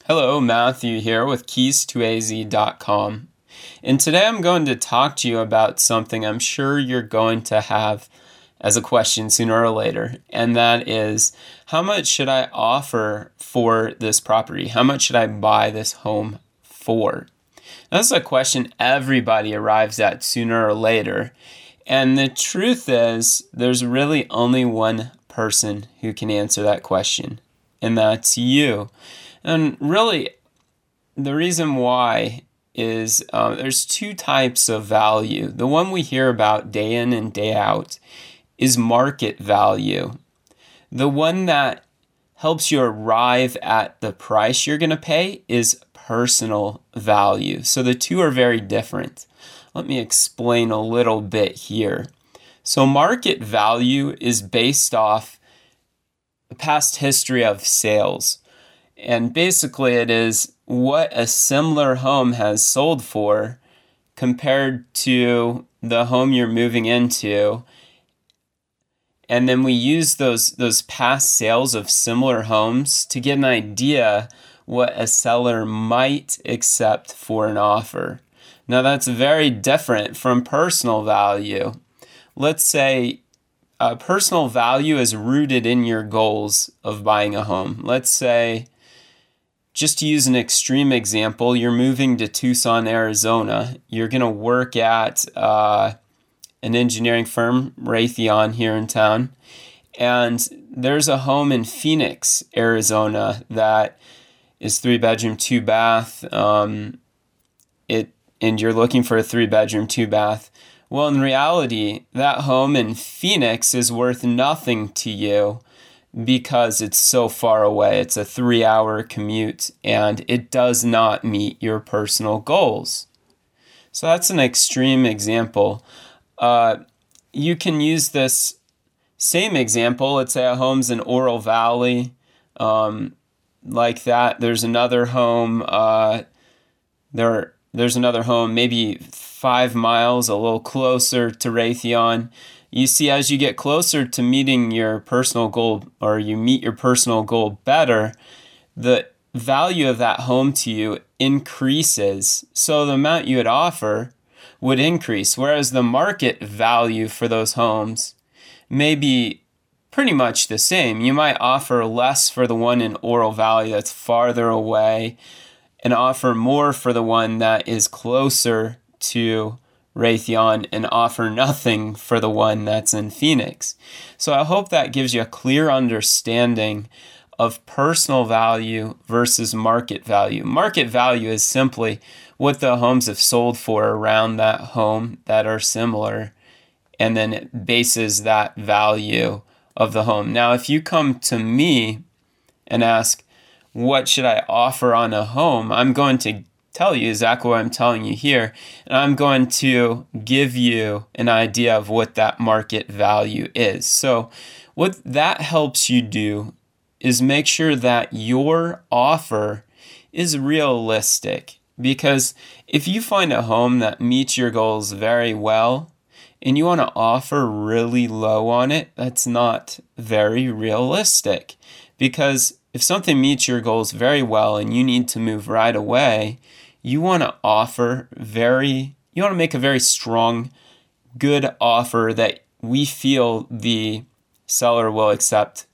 Hello, Matthew here with keys2az.com. And today I'm going to talk to you about something I'm sure you're going to have as a question sooner or later. And that is, how much should I offer for this property? How much should I buy this home for? That's a question everybody arrives at sooner or later. And the truth is, there's really only one person who can answer that question, and that's you. And really, the reason why is there's two types of value. The one we hear about day in and day out is market value. The one that helps you arrive at the price you're going to pay is personal value. So the two are very different. Let me explain a little bit here. So market value is based off the past history of sales. And basically it is what a similar home has sold for compared to the home you're moving into. And then we use those past sales of similar homes to get an idea what a seller might accept for an offer. Now that's very different from personal value. Let's say personal value is rooted in your goals of buying a home. Let's say, just to use an extreme example, you're moving to Tucson, Arizona. You're going to work at an engineering firm, Raytheon, here in town. And there's a home in Phoenix, Arizona that is 3-bedroom, 2-bath. And you're looking for a 3-bedroom, 2-bath. Well, in reality, that home in Phoenix is worth nothing to you because it's so far away. It's a 3-hour commute and it does not meet your personal goals. So that's an extreme example. You can use this same example. Let's say a home's in Oro Valley, like that. There's another home. There's another home maybe 5 miles, a little closer to Raytheon. You see, as you get closer to meeting your personal goal, or you meet your personal goal better, the value of that home to you increases. So the amount you would offer would increase, whereas the market value for those homes may be pretty much the same. You might offer less for the one in Oro Valley that's farther away and offer more for the one that is closer to Raytheon and offer nothing for the one that's in Phoenix. So I hope that gives you a clear understanding of personal value versus market value. Market value is simply what the homes have sold for around that home that are similar, and then it bases that value of the home. Now, if you come to me and ask, what should I offer on a home? I'm going to tell you exactly what I'm telling you here, and I'm going to give you an idea of what that market value is. So what that helps you do is make sure that your offer is realistic, because if you find a home that meets your goals very well and you want to offer really low on it, that's not very realistic, because if something meets your goals very well and you need to move right away, you want to make a very strong, good offer that we feel the seller will accept,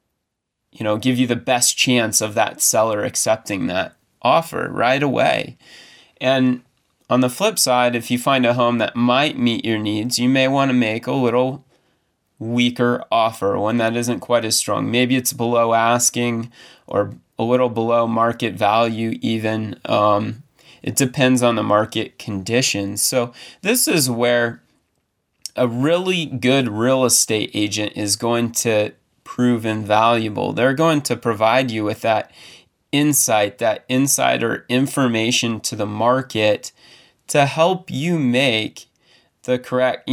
give you the best chance of that seller accepting that offer right away. And on the flip side, if you find a home that might meet your needs, you may want to make a little weaker offer, one that isn't quite as strong. Maybe it's below asking or a little below market value even. It depends on the market conditions. So this is where a really good real estate agent is going to prove invaluable. They're going to provide you with that insight, that insider information to the market to help you make the correct,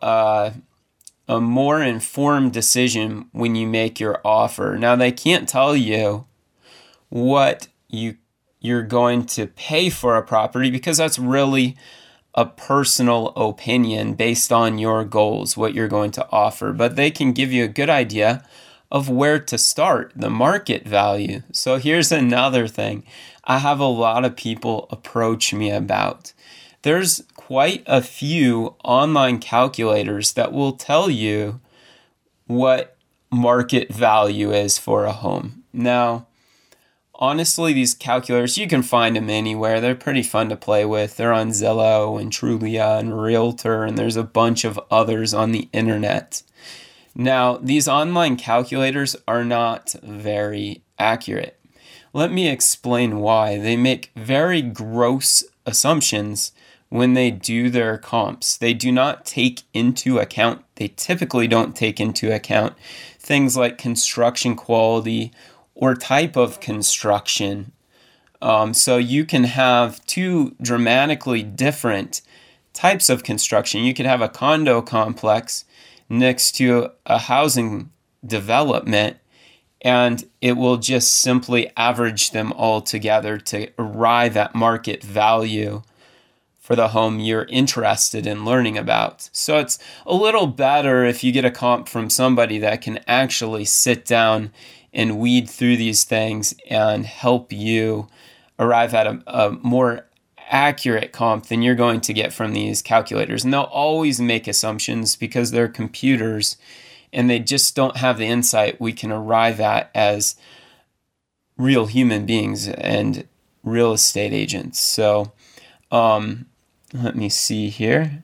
a more informed decision when you make your offer. Now, they can't tell you what you're going to pay for a property, because that's really a personal opinion based on your goals, what you're going to offer. But they can give you a good idea of where to start, the market value. So here's another thing I have a lot of people approach me about. There's quite a few online calculators that will tell you what market value is for a home. Now, honestly, these calculators, you can find them anywhere. They're pretty fun to play with. They're on Zillow and Trulia and Realtor, and there's a bunch of others on the internet. Now, these online calculators are not very accurate. Let me explain why. They make very gross assumptions when they do their comps. They do not take into account, they typically don't take into account things like construction quality or type of construction. So you can have two dramatically different types of construction. You could have a condo complex next to a housing development, and it will just simply average them all together to arrive at market value for the home you're interested in learning about. So it's a little better if you get a comp from somebody that can actually sit down and weed through these things and help you arrive at a more accurate comp than you're going to get from these calculators. And they'll always make assumptions because they're computers and they just don't have the insight we can arrive at as real human beings and real estate agents. So let me see here.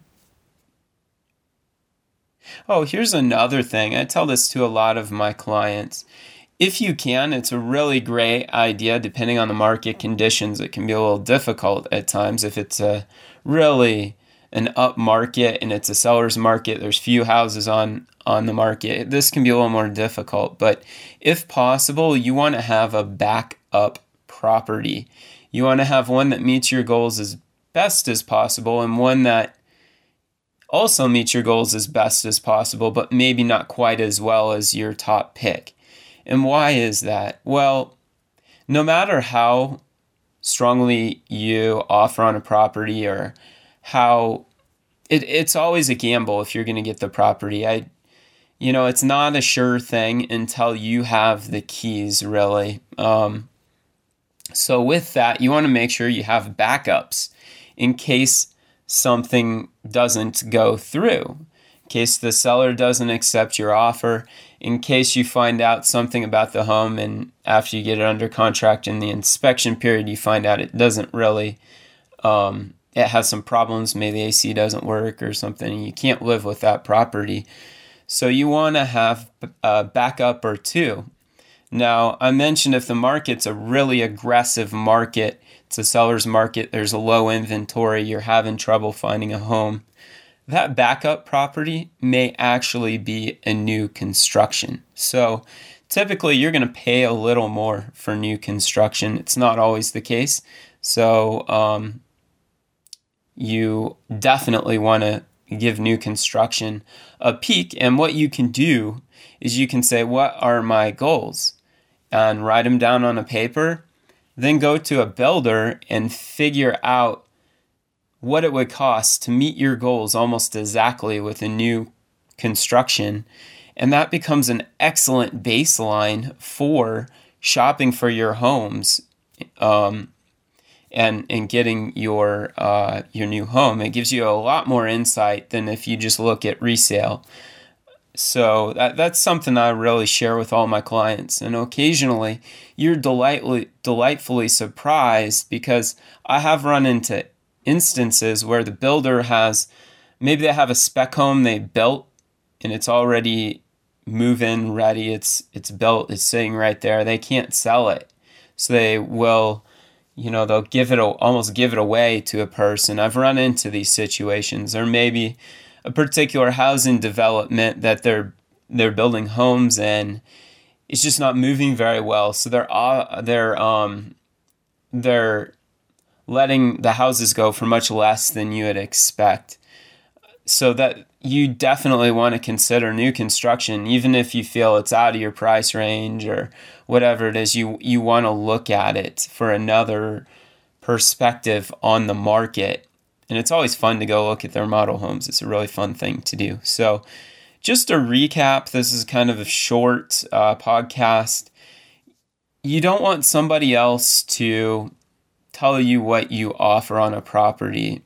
Oh, here's another thing. I tell this to a lot of my clients. If you can, it's a really great idea. Depending on the market conditions, it can be a little difficult at times. If it's a really an up market and it's a seller's market, there's few houses on the market, this can be a little more difficult. But if possible, you want to have a backup property. You want to have one that meets your goals as best as possible and one that also meets your goals as best as possible, but maybe not quite as well as your top pick. And why is that? Well, no matter how strongly you offer on a property or how it's always a gamble if you're going to get the property. It's not a sure thing until you have the keys, really. So with that, you want to make sure you have backups in case something doesn't go through, in case the seller doesn't accept your offer, in case you find out something about the home and after you get it under contract in the inspection period, you find out it doesn't really, it has some problems, maybe the AC doesn't work or something, and you can't live with that property. So you want to have a backup or two. Now, I mentioned if the market's a really aggressive market, it's a seller's market, there's a low inventory, you're having trouble finding a home, that backup property may actually be a new construction. So typically you're going to pay a little more for new construction. It's not always the case. So you definitely want to give new construction a peek. And what you can do is you can say, what are my goals? And write them down on a paper. Then go to a builder and figure out what it would cost to meet your goals almost exactly with a new construction. And that becomes an excellent baseline for shopping for your homes and getting your new home. It gives you a lot more insight than if you just look at resale. So that's something I really share with all my clients. And occasionally you're delightfully surprised because I have run into instances where the builder maybe they have a spec home they built and it's already move-in ready. It's built, it's sitting right there. They can't sell it. So they will, they'll almost give it away to a person. I've run into these situations. Or maybe a particular housing development that they're building homes in, it's just not moving very well. So they're letting the houses go for much less than you would expect. So that you definitely want to consider new construction, even if you feel it's out of your price range or whatever it is. You want to look at it for another perspective on the market. And it's always fun to go look at their model homes. It's a really fun thing to do. So just to recap, this is kind of a short podcast. You don't want somebody else to tell you what you offer on a property.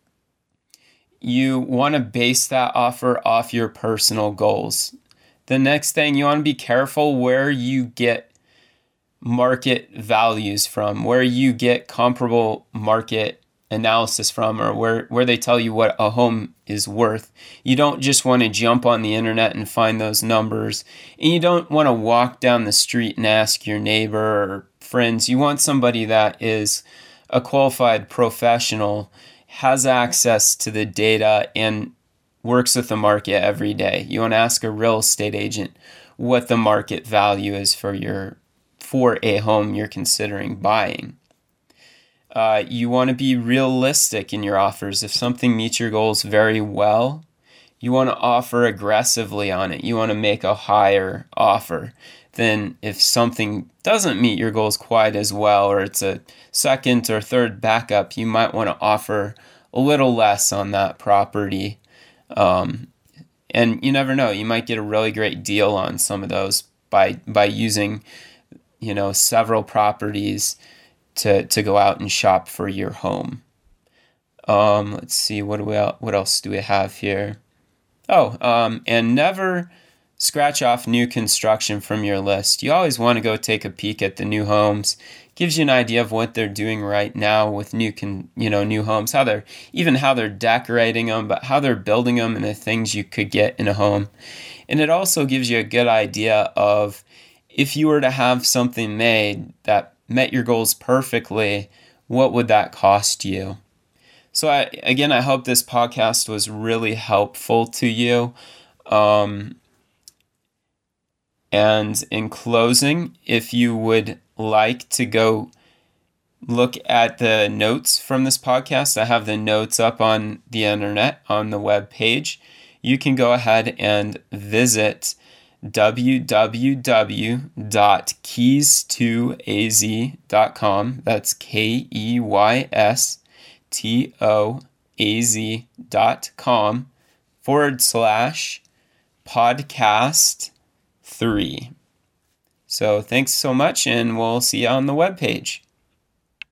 You want to base that offer off your personal goals. The next thing, you want to be careful where you get market values from, where you get comparable market analysis from, or where they tell you what a home is worth. You don't just want to jump on the internet and find those numbers. And you don't want to walk down the street and ask your neighbor or friends. You want somebody that is a qualified professional, has access to the data, and works with the market every day. You want to ask a real estate agent what the market value is for a home you're considering buying. You want to be realistic in your offers. If something meets your goals very well, you want to offer aggressively on it. You want to make a higher offer than if something doesn't meet your goals quite as well, or it's a second or third backup. You might want to offer a little less on that property. And you never know, you might get a really great deal on some of those by using, several properties to go out and shop for your home. Let's see, what else do we have here? And never scratch off new construction from your list. You always want to go take a peek at the new homes. Gives you an idea of what they're doing right now with new homes, how they're decorating them, but how they're building them and the things you could get in a home. And it also gives you a good idea of if you were to have something made that met your goals perfectly, what would that cost you? So I hope this podcast was really helpful to you. And in closing, if you would like to go look at the notes from this podcast, I have the notes up on the internet on the web page. You can go ahead and visit www.keystoaz.com. That's KEYSTOAZ.com/podcast 3. So thanks so much, and we'll see you on the webpage.